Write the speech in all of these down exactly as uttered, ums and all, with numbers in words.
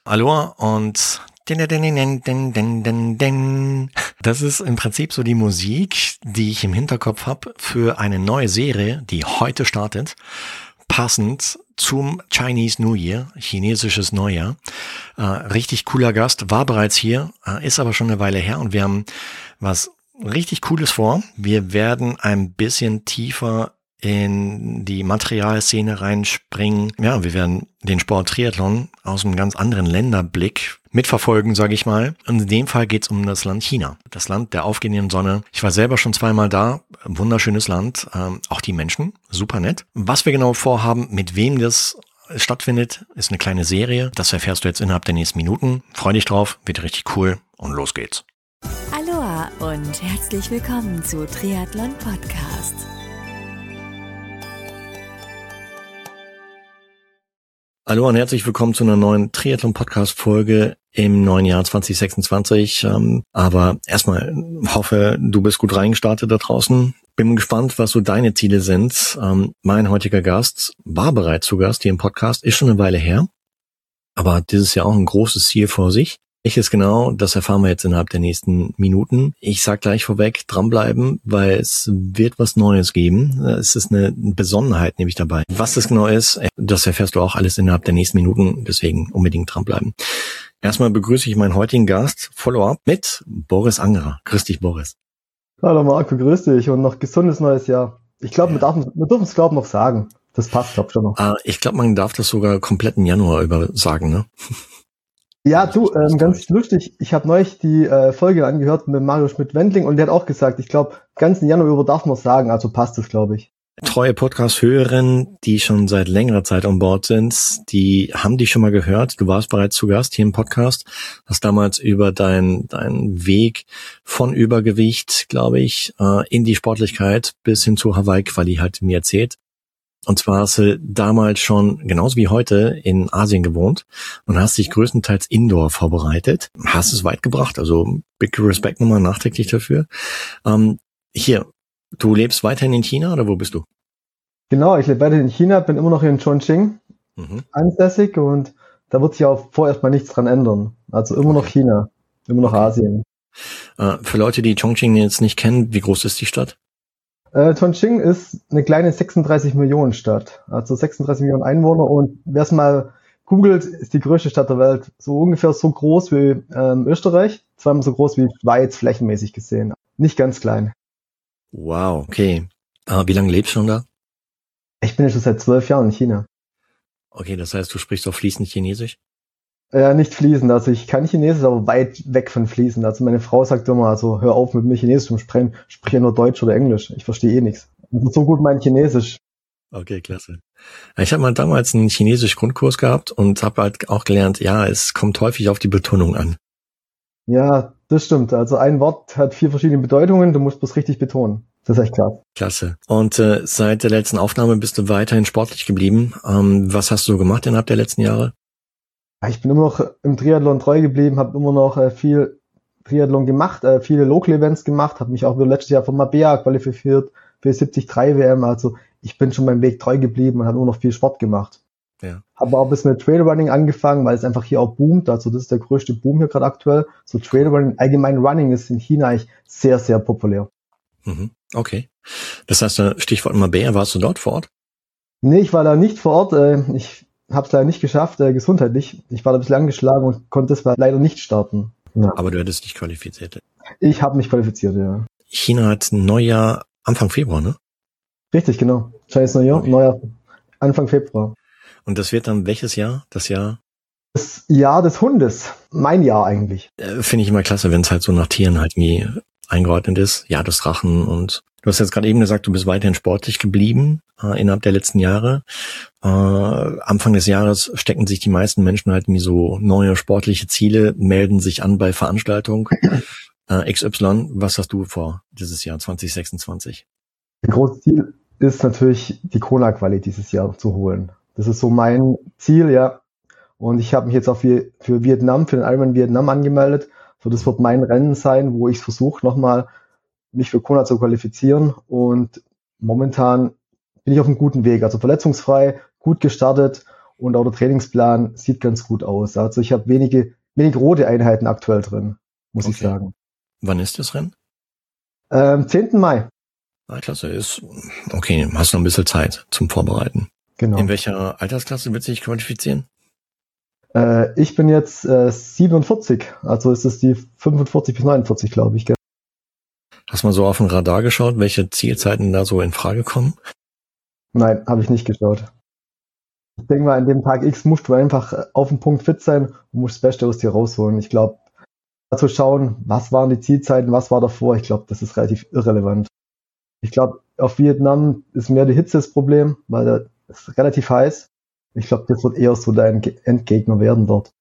Aloha und din, din, din, din, din, din, din. Das ist im Prinzip so die Musik, die ich im Hinterkopf habe für eine neue Serie, die heute startet, passend zum Chinese New Year, chinesisches Neujahr. Äh, richtig cooler Gast, war bereits hier, äh, ist aber schon eine Weile her und wir haben was richtig Cooles vor. Wir werden ein bisschen tiefer in die Materialszene reinspringen. Ja, wir werden den Sport Triathlon aus einem ganz anderen Länderblick mitverfolgen, sage ich mal. Und in dem Fall geht es um das Land China. Das Land der aufgehenden Sonne. Ich war selber schon zweimal da. Wunderschönes Land. Ähm, auch die Menschen. Super nett. Was wir genau vorhaben, mit wem das stattfindet, ist eine kleine Serie. Das erfährst du jetzt innerhalb der nächsten Minuten. Freu dich drauf. Wird richtig cool. Und los geht's. Aloha und herzlich willkommen zu Triathlon Podcast. Hallo und herzlich willkommen zu einer neuen Triathlon-Podcast-Folge im neuen Jahr zwanzig sechsundzwanzig. Ähm, aber erstmal hoffe, du bist gut reingestartet da draußen. Bin gespannt, was so deine Ziele sind. Ähm, mein heutiger Gast war bereits zu Gast hier im Podcast, ist schon eine Weile her. Aber hat dieses Jahr auch ein großes Ziel vor sich. Welches genau, das erfahren wir jetzt innerhalb der nächsten Minuten. Ich sag gleich vorweg, dranbleiben, weil es wird was Neues geben. Es ist eine Besonderheit nämlich dabei. Was das genau ist, das erfährst du auch alles innerhalb der nächsten Minuten, deswegen unbedingt dranbleiben. Erstmal begrüße ich meinen heutigen Gast, Follow-up, mit Boris Angerer. Grüß dich, Boris. Hallo Marco, grüß dich und noch gesundes neues Jahr. Ich glaube, ja. wir, wir dürfen es glaube noch sagen. Das passt, glaube ich, schon noch. Ah, ich glaube, man darf das sogar komplett im Januar über sagen, ne? Ja, du, ähm, ganz lustig, ich habe neulich die äh, Folge angehört mit Mario Schmidt-Wendling und der hat auch gesagt, ich glaube, ganzen Januar über darf man sagen, also passt es, glaube ich. Treue Podcast-Hörerinnen, die schon seit längerer Zeit an Bord sind, die haben dich schon mal gehört. Du warst bereits zu Gast hier im Podcast, hast damals über deinen deinen Weg von Übergewicht, glaube ich, äh, in die Sportlichkeit bis hin zu Hawaii-Quali halt mir erzählt. Und zwar hast du damals schon, genauso wie heute, in Asien gewohnt und hast dich größtenteils indoor vorbereitet. Hast es weit gebracht, also big Respect nochmal nachträglich dafür. Ähm, hier, du lebst weiterhin in China oder wo bist du? Genau, ich lebe weiterhin in China, bin immer noch in Chongqing mhm. ansässig und da wird sich auch vorerst mal nichts dran ändern. Also immer okay. noch China, immer noch okay. Asien. Äh, für Leute, die Chongqing jetzt nicht kennen, wie groß ist die Stadt? Äh, Chongqing ist eine kleine sechsunddreißig Millionen Stadt, also sechsunddreißig Millionen Einwohner und wer es mal googelt, ist die größte Stadt der Welt, so ungefähr so groß wie ähm, Österreich, zweimal so groß wie Schweiz flächenmäßig gesehen, nicht ganz klein. Wow, okay. Uh, wie lange lebst du schon da? Ich bin ja schon seit zwölf Jahren in China. Okay, das heißt, du sprichst auch fließend Chinesisch? Ja, nicht fließend, also ich kann Chinesisch, aber weit weg von fließend. Also meine Frau sagt immer, also hör auf mit mir Chinesisch zu sprechen, sprich ja nur Deutsch oder Englisch. Ich verstehe eh nichts. Also so gut mein Chinesisch. Okay, klasse. Ich habe mal damals einen chinesischen Grundkurs gehabt und habe halt auch gelernt, ja, es kommt häufig auf die Betonung an. Ja, das stimmt. Also ein Wort hat vier verschiedene Bedeutungen, du musst bloß richtig betonen. Das ist echt klar. Klasse. Und äh, seit der letzten Aufnahme bist du weiterhin sportlich geblieben. Ähm, was hast du gemacht innerhalb der letzten Jahre? Ich bin immer noch im Triathlon treu geblieben, habe immer noch äh, viel Triathlon gemacht, äh, viele Local Events gemacht, habe mich auch wieder letztes Jahr von Mabea qualifiziert für siebzig drei W M. Also ich bin schon meinem Weg treu geblieben und habe immer noch viel Sport gemacht. Ja. Habe auch ein bisschen mit Trailrunning angefangen, weil es einfach hier auch boomt. Also das ist der größte Boom hier gerade aktuell. So Trailrunning, allgemein Running ist in China eigentlich sehr, sehr populär. Mhm. Okay. Das heißt, Stichwort Mabea, warst du dort vor Ort? Nee, ich war da nicht vor Ort. Äh, ich habe es leider nicht geschafft, äh, gesundheitlich. Ich war da ein bisschen angeschlagen und konnte deshalb leider nicht starten. Ja. Aber du hättest dich qualifiziert. Ich habe mich qualifiziert, ja. China hat ein Neujahr Anfang Februar, ne? Richtig, genau. Chinese Neujahr, okay. Neujahr Anfang Februar. Und das wird dann welches Jahr? Das Jahr? Das Jahr des Hundes. Mein Jahr eigentlich. Äh, Finde ich immer klasse, wenn es halt so nach Tieren halt wie eingeordnet ist. Jahr des Drachen und du hast jetzt gerade eben gesagt, du bist weiterhin sportlich geblieben äh, innerhalb der letzten Jahre. Äh, Anfang des Jahres stecken sich die meisten Menschen halt wie so neue sportliche Ziele, melden sich an bei Veranstaltungen. Äh, X Y, was hast du vor dieses Jahr zwanzig sechsundzwanzig? Ein großes Ziel ist natürlich die Kona-Quali dieses Jahr zu holen. Das ist so mein Ziel, ja. Und ich habe mich jetzt auch für, für Vietnam, für den Ironman Vietnam angemeldet. So, das wird mein Rennen sein, wo ich versuche, nochmal mich für Kona zu qualifizieren. Und momentan bin ich auf einem guten Weg, also verletzungsfrei, gut gestartet und auch der Trainingsplan sieht ganz gut aus. Also ich habe wenige, wenig rote Einheiten aktuell drin, muss Okay. ich sagen. Wann ist das Rennen? Ähm, zehnten Mai, Ah, klasse, ist, okay, hast noch ein bisschen Zeit zum Vorbereiten. genau. In welcher Altersklasse wird sich qualifizieren? Äh, ich bin jetzt äh, siebenundvierzig, also ist es die fünfundvierzig bis neunundvierzig, glaube ich. Gell? Hast du mal so auf den Radar geschaut, welche Zielzeiten da so in Frage kommen? Nein, habe ich nicht geschaut. Ich denke mal, an dem Tag X musst du einfach äh, auf den Punkt fit sein und musst das Beste aus dir rausholen. Ich glaube, zu schauen, was waren die Zielzeiten, was war davor, ich glaube, das ist relativ irrelevant. Ich glaube, auf Vietnam ist mehr die Hitze das Problem, weil da ist relativ heiß. Ich glaube, das wird eher so dein Ge- Endgegner werden dort.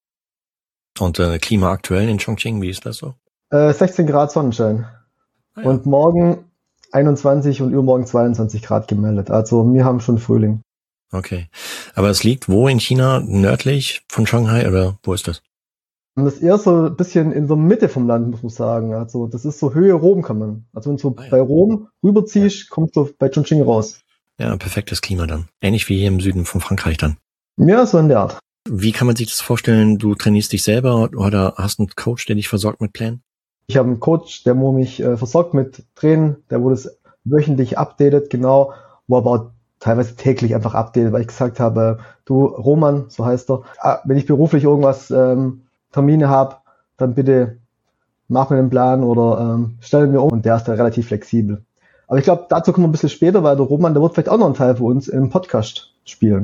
Und äh, Klima aktuell in Chongqing, wie ist das so? Äh, sechzehn Grad Sonnenschein. Ah, ja. Und morgen einundzwanzig und übermorgen zweiundzwanzig Grad gemeldet. Also wir haben schon Frühling. Okay. Aber es liegt wo in China? Nördlich von Shanghai oder wo ist das? Und das ist eher so ein bisschen in der Mitte vom Land, muss man sagen. Also das ist so Höhe Rom kann man. Also wenn du Ah, ja. bei Rom rüberziehst, kommst du bei Chongqing raus. Ja, perfektes Klima dann. Ähnlich wie hier im Süden von Frankreich dann. Ja, so in der Art. Wie kann man sich das vorstellen? Du trainierst dich selber oder hast einen Coach, der dich versorgt mit Plänen? Ich habe einen Coach, der wo mich äh, versorgt mit Training, der wo das wöchentlich updatet, genau, wo aber auch teilweise täglich einfach updatet, weil ich gesagt habe, du Roman, so heißt er, ah, wenn ich beruflich irgendwas ähm, Termine habe, dann bitte mach mir einen Plan oder ähm, stell mir um, und der ist da relativ flexibel. Aber ich glaube, dazu kommen wir ein bisschen später, weil der Roman, der wird vielleicht auch noch einen Teil für uns im Podcast spielen.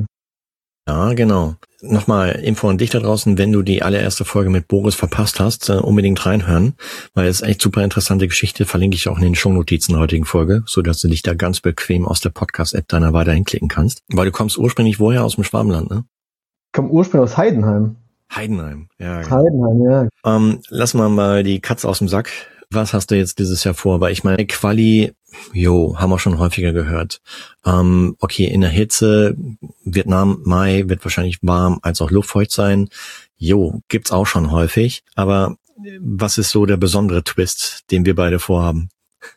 Ja, genau. Nochmal Info an dich da draußen, wenn du die allererste Folge mit Boris verpasst hast, äh, unbedingt reinhören, weil es echt super interessante Geschichte, verlinke ich auch in den Shownotizen der heutigen Folge, so dass du dich da ganz bequem aus der Podcast-App deiner Wahl dahin klicken kannst. Weil du kommst ursprünglich woher? Aus dem Schwabenland, ne? Ich komme ursprünglich aus Heidenheim. Heidenheim, ja. Genau. Heidenheim, ja. Ähm, lass mal mal die Katze aus dem Sack. Was hast du jetzt dieses Jahr vor? Weil ich meine, Quali, jo, haben wir schon häufiger gehört. Ähm, okay, in der Hitze, Vietnam, Mai wird wahrscheinlich warm als auch luftfeucht sein. Jo, gibt's auch schon häufig. Aber was ist so der besondere Twist, den wir beide vorhaben?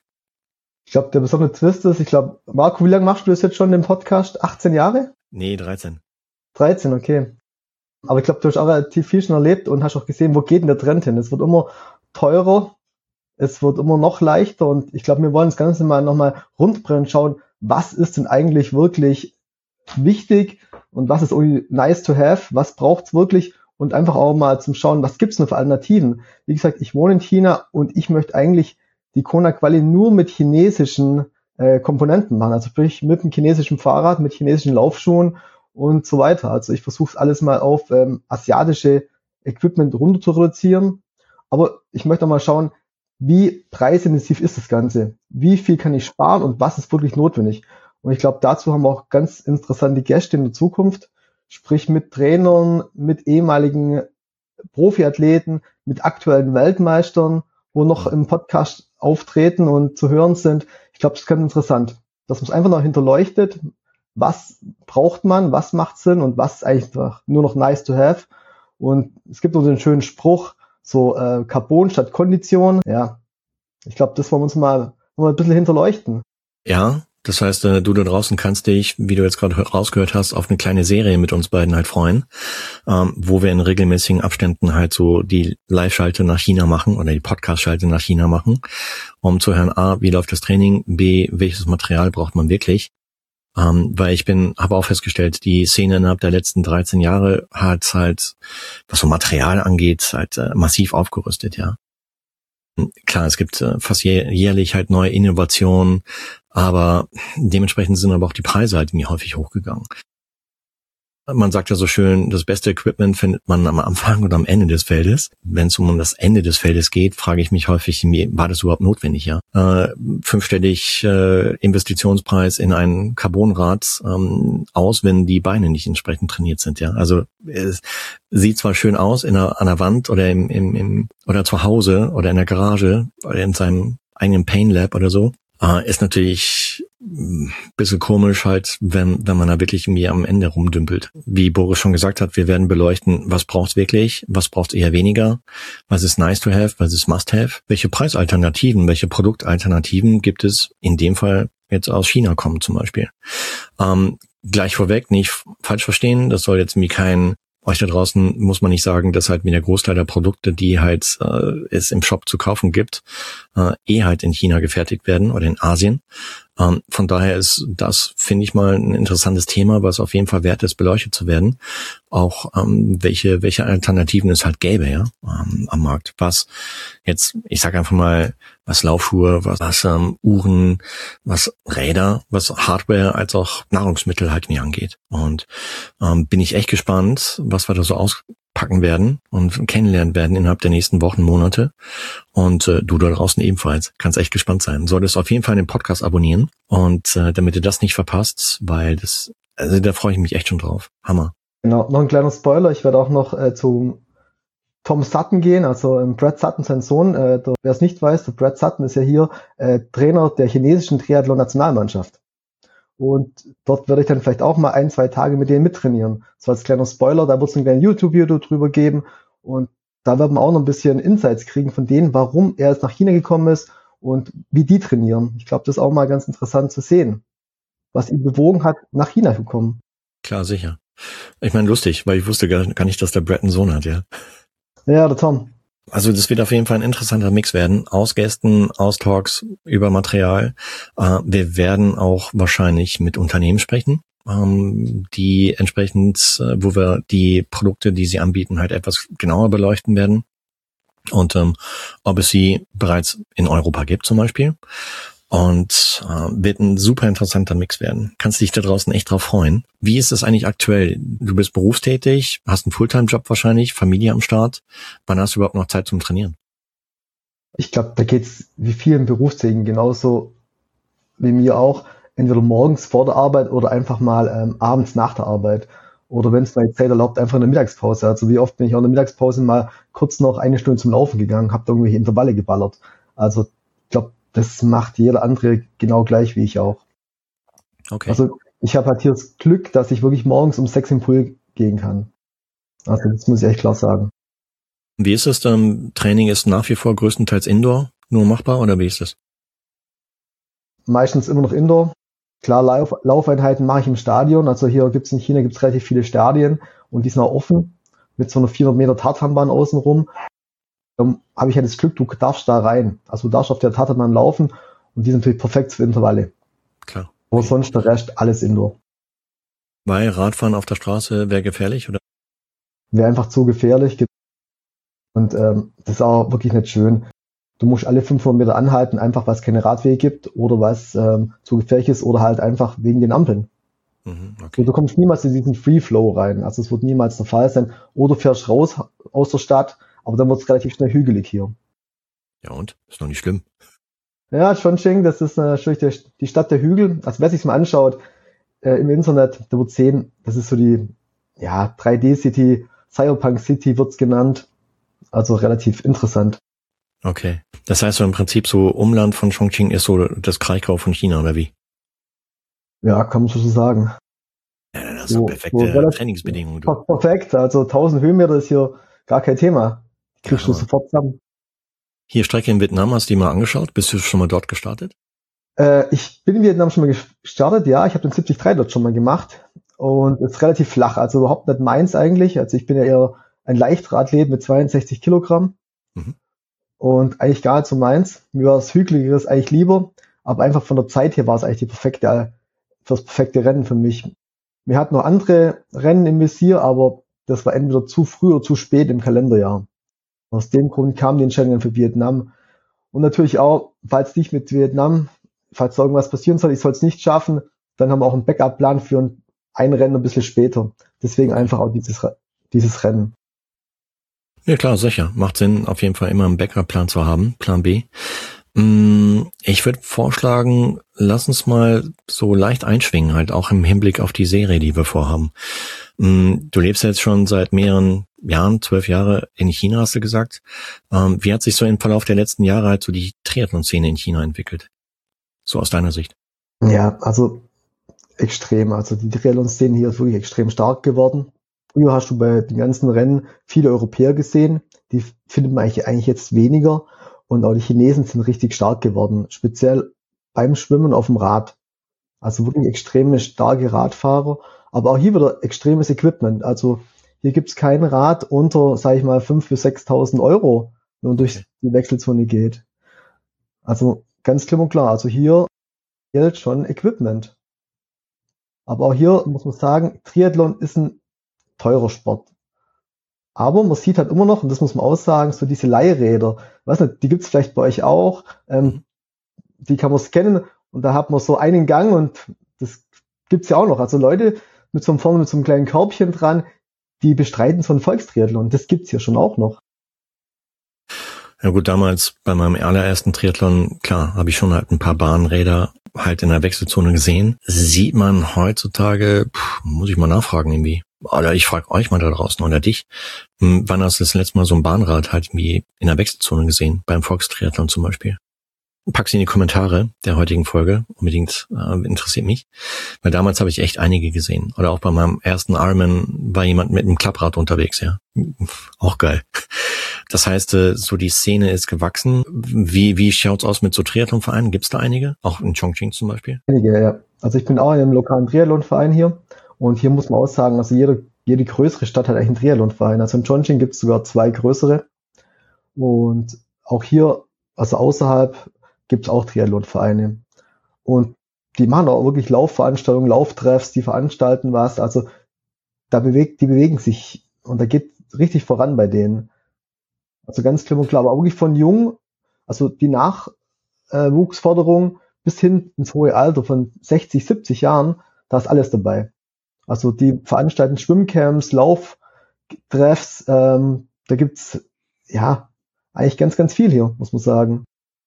Ich glaube, der besondere Twist ist, ich glaube, Marco, wie lange machst du das jetzt schon, den Podcast? achtzehn Jahre? Nee, dreizehn. dreizehn, okay. Aber ich glaube, du hast auch relativ viel schon erlebt und hast auch gesehen, wo geht denn der Trend hin? Es wird immer teurer, es wird immer noch leichter und ich glaube, wir wollen das Ganze mal nochmal rundbrennen, schauen, was ist denn eigentlich wirklich wichtig und was ist only nice to have, was braucht's wirklich und einfach auch mal zum Schauen, was gibt's denn für Alternativen? Wie gesagt, ich wohne in China und ich möchte eigentlich die Kona Quali nur mit chinesischen äh, Komponenten machen, also sprich mit einem chinesischen Fahrrad, mit chinesischen Laufschuhen und so weiter. Also ich versuche alles mal auf ähm, asiatische Equipment runter zu reduzieren, aber ich möchte auch mal schauen, wie preisintensiv ist das Ganze? Wie viel kann ich sparen und was ist wirklich notwendig? Und ich glaube, dazu haben wir auch ganz interessante Gäste in der Zukunft, sprich mit Trainern, mit ehemaligen Profiathleten, mit aktuellen Weltmeistern, wo noch im Podcast auftreten und zu hören sind. Ich glaube, das ist ganz interessant, dass man es einfach noch hinterleuchtet, was braucht man, was macht Sinn und was ist einfach nur noch nice to have. Und es gibt auch den schönen Spruch, so äh, Carbon statt Kondition. Ja, ich glaube, das wollen wir uns mal, mal ein bisschen hinterleuchten. Ja, das heißt, du da draußen kannst dich, wie du jetzt gerade rausgehört hast, auf eine kleine Serie mit uns beiden halt freuen, ähm, wo wir in regelmäßigen Abständen halt so die Live-Schalte nach China machen oder die Podcast-Schalte nach China machen, um zu hören, A, wie läuft das Training, B, welches Material braucht man wirklich. Ähm, weil ich bin, habe auch festgestellt, die Szene innerhalb der letzten dreizehn Jahre hat halt, was so Material angeht, halt äh, massiv aufgerüstet, ja. Klar, es gibt äh, fast jährlich halt neue Innovationen, aber dementsprechend sind aber auch die Preise halt irgendwie häufig hochgegangen. Man sagt ja so schön, das beste Equipment findet man am Anfang oder am Ende des Feldes. Wenn es um das Ende des Feldes geht, frage ich mich häufig, war das überhaupt notwendig? Ja, äh, fünfstellig äh, Investitionspreis in ein Carbonrad ähm, aus, wenn die Beine nicht entsprechend trainiert sind. Ja, also es sieht zwar schön aus in einer, an der Wand oder im, im, im oder zu Hause oder in der Garage oder in seinem eigenen Pain Lab oder so. Uh, ist natürlich ein bisschen komisch halt, wenn wenn man da wirklich irgendwie am Ende rumdümpelt. Wie Boris schon gesagt hat, wir werden beleuchten, was braucht's wirklich, was braucht's eher weniger, was ist nice to have, was ist must have, welche Preisalternativen, welche Produktalternativen gibt es in dem Fall jetzt aus China kommen zum Beispiel. Um, gleich vorweg, nicht falsch verstehen, das soll jetzt mir kein, euch da draußen muss man nicht sagen, dass halt mir der Großteil der Produkte, die halt äh, es im Shop zu kaufen gibt, äh, eh halt in China gefertigt werden oder in Asien. Ähm, von daher ist das, finde ich mal, ein interessantes Thema, was auf jeden Fall wert ist, beleuchtet zu werden. Auch ähm, welche welche Alternativen es halt gäbe, ja, ähm, am Markt. Was jetzt, ich sage einfach mal, was Laufschuhe, was, was ähm, Uhren, was Räder, was Hardware als auch Nahrungsmittel halt mir angeht. Und ähm, bin ich echt gespannt, was wir da so auspacken werden und kennenlernen werden innerhalb der nächsten Wochen, Monate. Und äh, du da draußen ebenfalls. Kannst echt gespannt sein. Solltest auf jeden Fall den Podcast abonnieren. Und äh, damit du das nicht verpasst, weil das, also da freue ich mich echt schon drauf. Hammer. Genau, noch ein kleiner Spoiler. Ich werde auch noch äh, zu Tom Sutton gehen, also ähm, Brad Sutton, sein Sohn. Äh, wer es nicht weiß, der Brad Sutton ist ja hier äh, Trainer der chinesischen Triathlon-Nationalmannschaft. Und dort werde ich dann vielleicht auch mal ein, zwei Tage mit denen mittrainieren. So als kleiner Spoiler, da wird es ein kleines YouTube-Video drüber geben. Und da werden wir auch noch ein bisschen Insights kriegen von denen, warum er jetzt nach China gekommen ist und wie die trainieren. Ich glaube, das ist auch mal ganz interessant zu sehen, was ihn bewogen hat, nach China zu kommen. Klar, sicher. Ich meine, lustig, weil ich wusste gar, gar nicht, dass der Brad einen Sohn hat, ja. Ja, der Tom. Also das wird auf jeden Fall ein interessanter Mix werden, aus Gästen, aus Talks, über Material. Äh, wir werden auch wahrscheinlich mit Unternehmen sprechen, ähm, die entsprechend, äh, wo wir die Produkte, die sie anbieten, halt etwas genauer beleuchten werden. Und ähm, ob es sie bereits in Europa gibt zum Beispiel. Und äh, wird ein super interessanter Mix werden. Kannst dich da draußen echt drauf freuen. Wie ist es eigentlich aktuell? Du bist berufstätig, hast einen Fulltime-Job wahrscheinlich, Familie am Start. Wann hast du überhaupt noch Zeit zum Trainieren? Ich glaube, da geht's wie vielen Berufstätigen genauso wie mir auch. Entweder morgens vor der Arbeit oder einfach mal ähm, abends nach der Arbeit. Oder wenn es meine Zeit erlaubt, einfach in der Mittagspause. Also wie oft bin ich auch in der Mittagspause mal kurz noch eine Stunde zum Laufen gegangen, habe da irgendwelche Intervalle geballert. Also ich glaube, das macht jeder andere genau gleich wie ich auch. Okay. Also ich habe halt hier das Glück, dass ich wirklich morgens um sechs im Pool gehen kann. Also das muss ich echt klar sagen. Wie ist es dann? Training ist nach wie vor größtenteils Indoor nur machbar oder wie ist es? Meistens immer noch Indoor. Klar, Lauf, Laufeinheiten mache ich im Stadion. Also hier gibt's in China gibt's relativ viele Stadien und die sind auch offen mit so einer vierhundert Meter Tatanbahn außenrum. Da habe ich ja das Glück, du darfst da rein. Also du darfst auf der Tatanbahn laufen und die sind natürlich perfekt für Intervalle. Klar. Aber sonst der Rest alles Indoor. Weil Radfahren auf der Straße wäre gefährlich, oder? Wäre einfach zu gefährlich. Und ähm, das ist auch wirklich nicht schön. Du musst alle fünfhundert Meter anhalten, einfach weil es keine Radwege gibt oder was ähm, zu gefährlich ist oder halt einfach wegen den Ampeln. Mhm, okay. Und du kommst niemals in diesen Free Flow rein. Also es wird niemals der Fall sein. Oder du fährst raus aus der Stadt, aber dann wird es relativ schnell hügelig hier. Ja und? Ist noch nicht schlimm. Ja, Chongqing, das ist natürlich der, die Stadt der Hügel. Also wer sich mal anschaut äh, im Internet, der wird sehen, das ist so die ja drei D City, Cyberpunk City wird's genannt. Also relativ interessant. Okay. Das heißt so im Prinzip so Umland von Chongqing ist so das Kraichgau von China, oder wie? Ja, kann man so sagen. Ja, das ist so perfekte Trainingsbedingungen. Du. Perfekt, also tausend Höhenmeter ist hier gar kein Thema. Kriegst ja, du sofort zusammen. Hier Strecke in Vietnam, hast du die mal angeschaut? Bist du schon mal dort gestartet? Äh, ich bin in Vietnam schon mal gestartet, ja. Ich habe den siebzig drei dort schon mal gemacht. Und es ist relativ flach, also überhaupt nicht meins eigentlich. Also ich bin ja eher ein Leichtathlet mit zweiundsechzig Kilogramm. Mhm. Und eigentlich gar nicht so meins. Mir war das Hügeligeres eigentlich lieber. Aber einfach von der Zeit her war es eigentlich die perfekte, das perfekte Rennen für mich. Wir hatten noch andere Rennen im Visier, aber das war entweder zu früh oder zu spät im Kalenderjahr. Aus dem Grund kam die Entscheidung für Vietnam. Und natürlich auch, falls nicht mit Vietnam, falls da irgendwas passieren soll, ich soll es nicht schaffen, dann haben wir auch einen Backup-Plan für ein, ein Rennen ein bisschen später. Deswegen einfach auch dieses, dieses Rennen. Ja klar, sicher. Macht Sinn, auf jeden Fall immer einen Backup-Plan zu haben, Plan B. Ich würde vorschlagen, lass uns mal so leicht einschwingen, halt auch im Hinblick auf die Serie, die wir vorhaben. Du lebst jetzt schon seit mehreren Jahren, zwölf Jahre in China, hast du gesagt. Wie hat sich so im Verlauf der letzten Jahre halt so die Triathlon-Szene in China entwickelt? So aus deiner Sicht. Ja, also extrem. Also die Triathlon-Szene hier ist wirklich extrem stark geworden. Früher hast du bei den ganzen Rennen viele Europäer gesehen. Die findet man eigentlich, eigentlich jetzt weniger. Und auch die Chinesen sind richtig stark geworden, speziell beim Schwimmen auf dem Rad. Also wirklich extreme starke Radfahrer, aber auch hier wieder extremes Equipment. Also hier gibt's kein Rad unter, sage ich mal, fünftausend bis sechstausend Euro, wenn man durch Okay. die Wechselzone geht. Also ganz klipp und klar. Also hier gilt schon Equipment. Aber auch hier muss man sagen, Triathlon ist ein teurer Sport. Aber man sieht halt immer noch, und das muss man auch sagen, so diese Leihräder, weiß nicht, die gibt's vielleicht bei euch auch, ähm, Mhm. die kann man scannen und da hat man so einen Gang und das gibt's ja auch noch. Also Leute mit so einem vorne mit so einem kleinen Körbchen dran, die bestreiten so einen Volkstriathlon. Das gibt's hier schon auch noch. Ja gut, damals bei meinem allerersten Triathlon, klar, habe ich schon halt ein paar Bahnräder halt in der Wechselzone gesehen. Sieht man heutzutage, pff, muss ich mal nachfragen irgendwie. Oder ich frage euch mal da draußen oder dich, hm, wann hast du das letzte Mal so ein Bahnrad halt irgendwie in der Wechselzone gesehen? Beim Volkstriathlon zum Beispiel. Pack's in die Kommentare der heutigen Folge. Unbedingt, äh, interessiert mich. Weil damals habe ich echt einige gesehen. Oder auch bei meinem ersten Ironman war jemand mit einem Klapprad unterwegs, ja. Auch geil. Das heißt, äh, so die Szene ist gewachsen. Wie, wie schaut's aus mit so Triathlonvereinen? Gibt's da einige? Auch in Chongqing zum Beispiel? Einige, ja. Also ich bin auch in einem lokalen Triathlonverein hier und hier muss man auch sagen, also jede, jede größere Stadt hat eigentlich einen Triathlonverein. Also in Chongqing gibt's sogar zwei größere und auch hier, also außerhalb, gibt's auch Triathlonvereine. Und die machen auch wirklich Laufveranstaltungen, Lauftreffs, die veranstalten was. Also da bewegt, die bewegen sich und da geht richtig voran bei denen. Also ganz klipp und klar, aber auch wirklich von jung, also die Nachwuchsförderung bis hin ins hohe Alter von sechzig, siebzig Jahren, da ist alles dabei. Also die veranstalten Schwimmcamps, Lauftreffs, ähm, da gibt's ja eigentlich ganz, ganz viel hier, muss man sagen.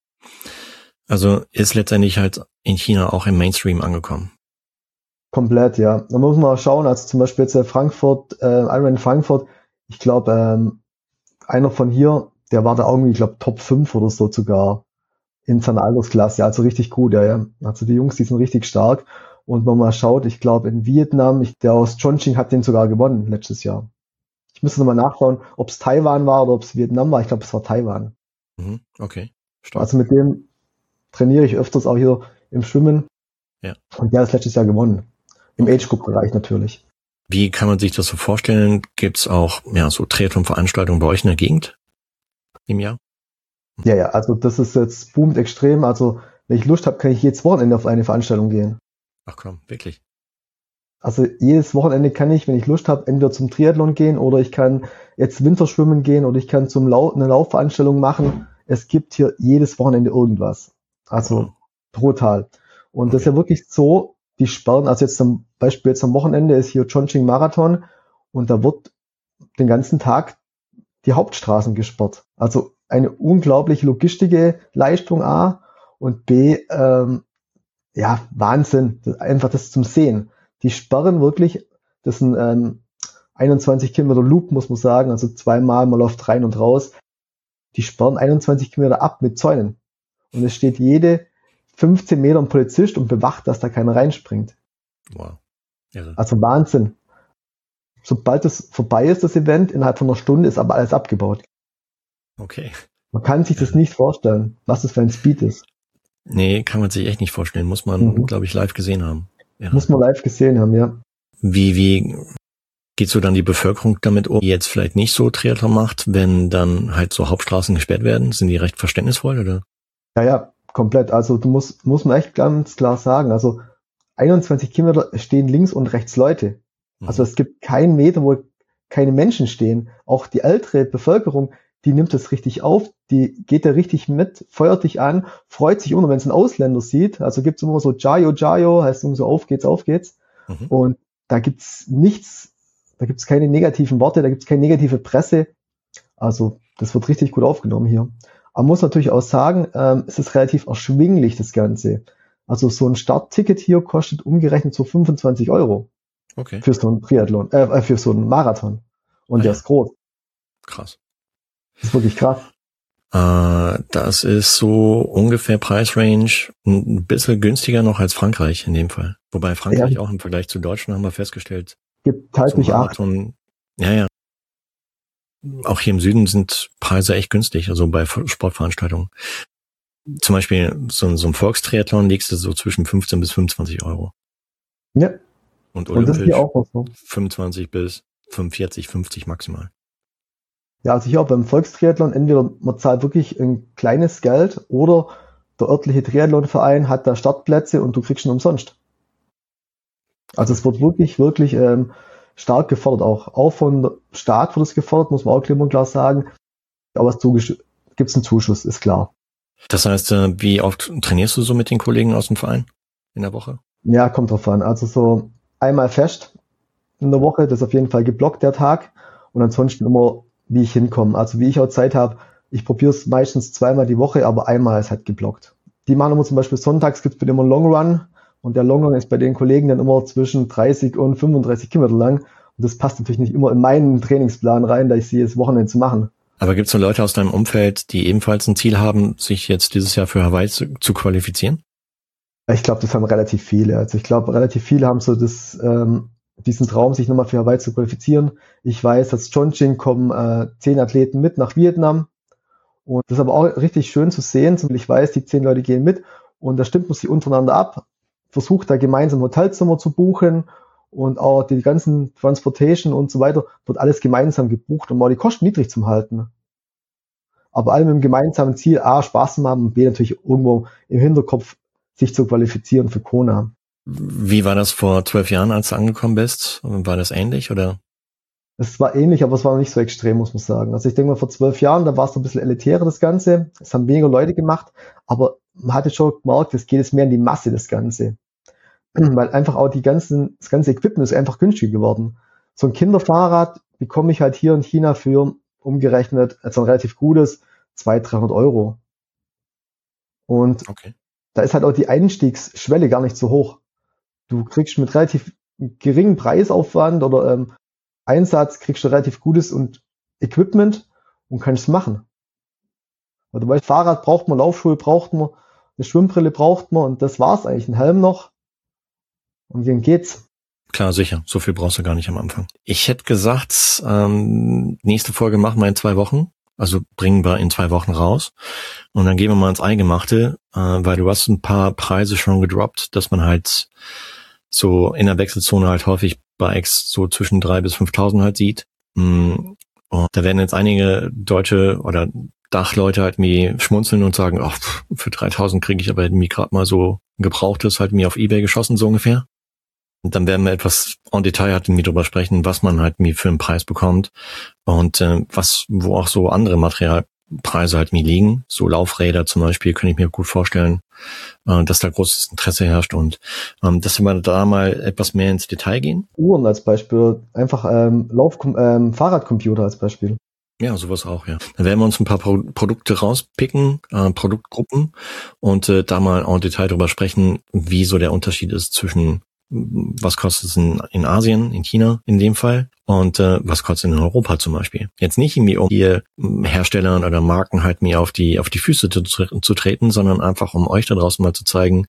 Also ist letztendlich halt in China auch im Mainstream angekommen. Komplett, ja. Da muss man mal schauen, also zum Beispiel jetzt äh, Frankfurt, äh, Ironman Frankfurt, ich glaube, ähm, einer von hier, der war da irgendwie, ich glaube, Top fünf oder so sogar in seiner Altersklasse, also richtig gut, ja, ja. Also die Jungs, die sind richtig stark. Und wenn man mal schaut, ich glaube in Vietnam, ich, der aus Chongqing hat den sogar gewonnen letztes Jahr. Ich müsste nochmal nachschauen, ob es Taiwan war oder ob es Vietnam war. Ich glaube, es war Taiwan. Mhm, okay, stark. Also mit dem trainiere ich öfters auch hier im Schwimmen. Ja. Und der ist letztes Jahr gewonnen. Im Age-Group-Bereich natürlich. Wie kann man sich das so vorstellen? Gibt's auch ja so Triathlon-Veranstaltungen bei euch in der Gegend im Jahr? Ja, ja, also das ist jetzt boomt extrem. Also wenn ich Lust habe, kann ich jedes Wochenende auf eine Veranstaltung gehen. Ach komm, wirklich? Also jedes Wochenende kann ich, wenn ich Lust habe, entweder zum Triathlon gehen oder ich kann jetzt Winterschwimmen gehen oder ich kann zum Lau- eine Laufveranstaltung machen. Es gibt hier jedes Wochenende irgendwas. Also Wow. brutal. Und das ist Okay. ja wirklich so, die sperren, also jetzt zum Beispiel jetzt am Wochenende ist hier Chongqing Marathon und da wird den ganzen Tag die Hauptstraßen gesperrt. Also eine unglaubliche logistische Leistung A und B, ähm, ja, Wahnsinn. Das, einfach das zum Sehen. Die sperren wirklich, das sind ähm, einundzwanzig Kilometer Loop, muss man sagen, also zweimal, man läuft rein und raus. Die sperren einundzwanzig Kilometer ab mit Zäunen. Und es steht jede fünfzehn Meter ein Polizist und bewacht, dass da keiner reinspringt. Wow. Irre. Also Wahnsinn. Sobald es vorbei ist, das Event, innerhalb von einer Stunde ist aber alles abgebaut. Okay. Man kann sich das nicht vorstellen, was das für ein Speed ist. Nee, kann man sich echt nicht vorstellen. Muss man, Mhm. glaube ich, live gesehen haben. Irre. Muss man live gesehen haben, ja. Wie, wie geht so dann die Bevölkerung damit um, die jetzt vielleicht nicht so Triathlon macht, wenn dann halt so Hauptstraßen gesperrt werden? Sind die recht verständnisvoll, oder? Ja, ja, komplett. Also du musst, muss man echt ganz klar sagen, also einundzwanzig Kilometer stehen links und rechts Leute. Mhm. Also es gibt keinen Meter, wo keine Menschen stehen. Auch die ältere Bevölkerung, die nimmt das richtig auf, die geht da richtig mit, feuert dich an, freut sich immer, wenn es ein Ausländer sieht. Also gibt's immer so Jayo, Jayo, heißt irgendwie so auf geht's, auf geht's. Mhm. Und da gibt's nichts, da gibt's keine negativen Worte, da gibt's keine negative Presse. Also das wird richtig gut aufgenommen hier. Aber man muss natürlich auch sagen, ähm, es ist relativ erschwinglich, das Ganze. Also so ein Startticket hier kostet umgerechnet so fünfundzwanzig Euro Okay, für so einen Triathlon, äh, für so einen Marathon. Und Ah, der ja. ist groß. krass. Das ist wirklich krass. Äh, das ist so ungefähr Preisrange ein bisschen günstiger noch als Frankreich in dem Fall. Wobei Frankreich Ja. auch im Vergleich zu Deutschland, haben wir festgestellt, Gibt halt zum nicht acht. Marathon, ja, ja. Auch hier im Süden sind Preise echt günstig, also bei Sportveranstaltungen. Zum Beispiel so, so ein Volkstriathlon liegst du so zwischen fünfzehn bis fünfundzwanzig Euro. Ja. Und Und das ist olympisch hier auch noch so. fünfundzwanzig bis fünfundvierzig, fünfzig maximal. Ja, also hier auch beim Volkstriathlon, entweder man zahlt wirklich ein kleines Geld oder der örtliche Triathlonverein hat da Startplätze und du kriegst ihn umsonst. Also es wird wirklich, wirklich ähm, stark gefordert. Auch, auch von Staat wird es gefordert, muss man auch klipp und klar sagen. Aber es gibt es einen Zuschuss, ist klar. Das heißt, äh, wie oft trainierst du so mit den Kollegen aus dem Verein in der Woche? Ja, kommt drauf an. Also so einmal fest in der Woche, das ist auf jeden Fall geblockt, der Tag. Und ansonsten immer, wie ich hinkomme. Also wie ich auch Zeit habe, ich probiere es meistens zweimal die Woche, aber einmal ist halt geblockt. Die machen immer zum Beispiel sonntags, gibt es bei dem immer Long Run. Und der Long Run ist bei den Kollegen dann immer zwischen dreißig und fünfunddreißig Kilometer lang. Und das passt natürlich nicht immer in meinen Trainingsplan rein, da ich sehe, das Wochenende zu machen. Aber gibt es so Leute aus deinem Umfeld, die ebenfalls ein Ziel haben, sich jetzt dieses Jahr für Hawaii zu, zu qualifizieren? Ich glaube, das haben relativ viele. Also ich glaube, relativ viele haben so das, ähm, diesen Traum, sich nochmal für Hawaii zu qualifizieren. Ich weiß, dass Chongqing kommen äh, zehn Athleten mit nach Vietnam. Und das ist aber auch richtig schön zu sehen. Ich weiß, die zehn Leute gehen mit und da stimmt man sich untereinander ab, versucht da gemeinsam Hotelzimmer zu buchen und auch die ganzen Transportation und so weiter wird alles gemeinsam gebucht, um auch die Kosten niedrig zu halten. Aber alle mit dem gemeinsamen Ziel, A, Spaß zu haben und B, natürlich irgendwo im Hinterkopf sich zu qualifizieren für Kona. Wie war das vor zwölf Jahren, als du angekommen bist? War das ähnlich oder? Es war ähnlich, aber es war noch nicht so extrem, muss man sagen. Also ich denke mal, vor zwölf Jahren, da war es so ein bisschen elitärer, das Ganze. Es haben weniger Leute gemacht, aber man hatte schon gemerkt, es geht jetzt mehr in die Masse, das Ganze. Weil einfach auch die ganzen, das ganze Equipment ist einfach günstiger geworden. So ein Kinderfahrrad bekomme ich halt hier in China für umgerechnet, also ein relativ gutes, zweihundert, dreihundert Euro. Und okay. Da ist halt auch die Einstiegsschwelle gar nicht so hoch. Du kriegst mit relativ geringem Preisaufwand oder ähm, Einsatz, kriegst du relativ gutes und Equipment und kannst es machen. Weil du weißt, Fahrrad braucht man, Laufschuhe braucht man, eine Schwimmbrille braucht man und das war's eigentlich, ein Helm noch und dann geht's. Klar, sicher. So viel brauchst du gar nicht am Anfang. Ich hätte gesagt, ähm, nächste Folge machen wir in zwei Wochen. Also bringen wir in zwei Wochen raus. Und dann gehen wir mal ins Eingemachte, äh, weil du hast ein paar Preise schon gedroppt, dass man halt so in der Wechselzone halt häufig Bikes so zwischen dreitausend bis fünftausend halt sieht. Und da werden jetzt einige deutsche oder Dachleute halt mir schmunzeln und sagen, ach, für dreitausend kriege ich aber mir gerade mal so ein gebrauchtes halt mir auf eBay geschossen, so ungefähr. Und dann werden wir etwas en Detail halt mit drüber sprechen, was man halt mir für einen Preis bekommt und äh, was, wo auch so andere Materialpreise halt mir liegen. So Laufräder zum Beispiel, kann ich mir gut vorstellen, äh, dass da großes Interesse herrscht und ähm, dass wir da mal etwas mehr ins Detail gehen. Uhren als Beispiel, einfach ähm, Lauf ähm, Fahrradcomputer als Beispiel. Ja, sowas auch, ja. Dann werden wir uns ein paar Pro- Produkte rauspicken, äh, Produktgruppen und äh, da mal en Detail drüber sprechen, wie so der Unterschied ist zwischen was kostet es in, in Asien, in China in dem Fall und äh, was kostet es in Europa zum Beispiel. Jetzt nicht irgendwie, um hier Herstellern oder Marken halt mir auf die auf die Füße zu, zu treten, sondern einfach, um euch da draußen mal zu zeigen,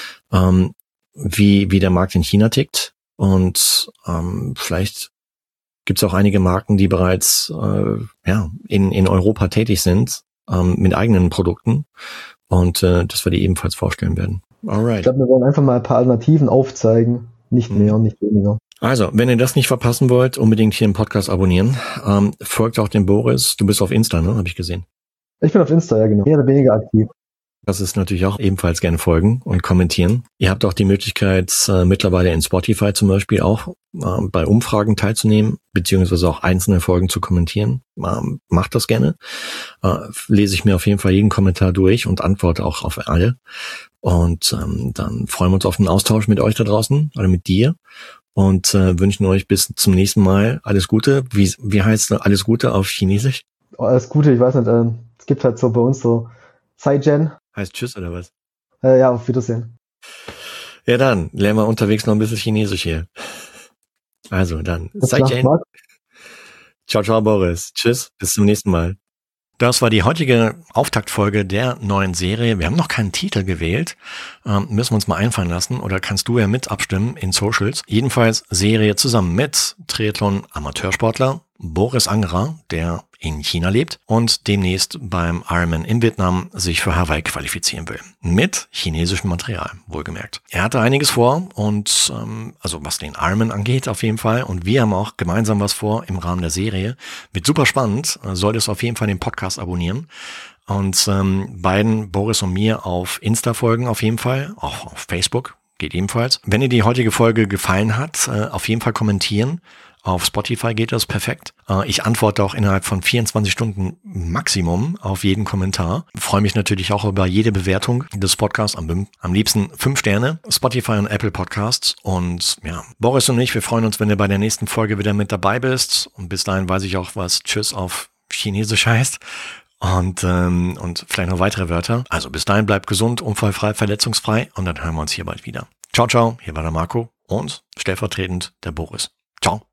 ähm, wie wie der Markt in China tickt und ähm, vielleicht gibt es auch einige Marken, die bereits äh, ja in in Europa tätig sind ähm, mit eigenen Produkten und äh, dass wir die ebenfalls vorstellen werden. Alright. Ich glaube, wir wollen einfach mal ein paar Alternativen aufzeigen. Nicht mehr, mhm. nicht weniger. Also, wenn ihr das nicht verpassen wollt, unbedingt hier im Podcast abonnieren. Ähm, folgt auch dem Boris. Du bist auf Insta, ne? Habe ich gesehen. Ich bin auf Insta, ja genau. Mehr oder weniger aktiv. Das ist natürlich auch ebenfalls gerne folgen und kommentieren. Ihr habt auch die Möglichkeit, äh, mittlerweile in Spotify zum Beispiel auch äh, bei Umfragen teilzunehmen, beziehungsweise auch einzelne Folgen zu kommentieren. Ähm, macht das gerne. Äh, lese ich mir auf jeden Fall jeden Kommentar durch und antworte auch auf alle. Und ähm, dann freuen wir uns auf einen Austausch mit euch da draußen oder mit dir und äh, wünschen euch bis zum nächsten Mal alles Gute. Wie, wie heißt alles Gute auf Chinesisch? Oh, alles Gute, ich weiß nicht. Äh, es gibt halt so bei uns so Zaijian. Heißt Tschüss oder was? Äh, ja, auf Wiedersehen. Ja, dann lernen wir unterwegs noch ein bisschen Chinesisch hier. Also dann, Zaijian. Ciao, ciao, Boris. Tschüss, bis zum nächsten Mal. Das war die heutige Auftaktfolge der neuen Serie. Wir haben noch keinen Titel gewählt. Ähm, müssen wir uns mal einfallen lassen oder kannst du ja mit abstimmen in Socials. Jedenfalls Serie zusammen mit Triathlon-Amateursportler Boris Angerer, der in China lebt und demnächst beim Ironman in Vietnam sich für Hawaii qualifizieren will. Mit chinesischem Material, wohlgemerkt. Er hatte einiges vor und ähm, also was den Ironman angeht auf jeden Fall, und wir haben auch gemeinsam was vor im Rahmen der Serie. Wird super spannend, solltest auf jeden Fall den Podcast abonnieren. Und ähm, beiden, Boris und mir, auf Insta folgen auf jeden Fall, auch auf Facebook. Geht ebenfalls. Wenn dir die heutige Folge gefallen hat, äh, auf jeden Fall kommentieren. Auf Spotify geht das perfekt. Äh, ich antworte auch innerhalb von vierundzwanzig Stunden Maximum auf jeden Kommentar. Freue mich natürlich auch über jede Bewertung des Podcasts. Am, am liebsten fünf Sterne. Spotify und Apple Podcasts. Und ja, Boris und ich, wir freuen uns, wenn du bei der nächsten Folge wieder mit dabei bist. Und bis dahin weiß ich auch, was Tschüss auf Chinesisch heißt. Und, ähm, und vielleicht noch weitere Wörter. Also bis dahin, bleibt gesund, unfallfrei, verletzungsfrei und dann hören wir uns hier bald wieder. Ciao, ciao, hier war der Marco und stellvertretend der Boris. Ciao.